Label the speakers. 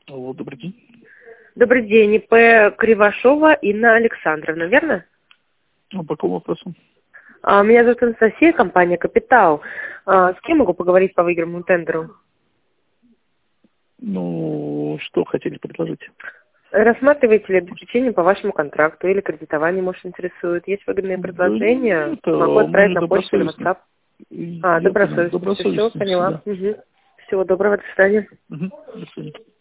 Speaker 1: Алло, добрый день.
Speaker 2: Добрый день, ИП Кривошова Инна Александровна, верно?
Speaker 1: А по какому вопросу?
Speaker 2: Меня зовут Анастасия, компания «Капитал». С кем могу поговорить по выигранному тендеру?
Speaker 1: Ну, что хотели предложить?
Speaker 2: Рассматриваете ли обеспечение по вашему контракту или кредитование, может, интересует? Есть выгодные
Speaker 1: Да
Speaker 2: предложения?
Speaker 1: нет,
Speaker 2: Могу
Speaker 1: мы
Speaker 2: отправить
Speaker 1: же
Speaker 2: на почту или
Speaker 1: добросовестны.
Speaker 2: WhatsApp.
Speaker 1: Я понял,
Speaker 2: Добросовестно. Все,
Speaker 1: добросовестны
Speaker 2: поняла.
Speaker 1: всегда.
Speaker 2: Угу. Всего доброго, до свидания.
Speaker 1: Угу. До свидания.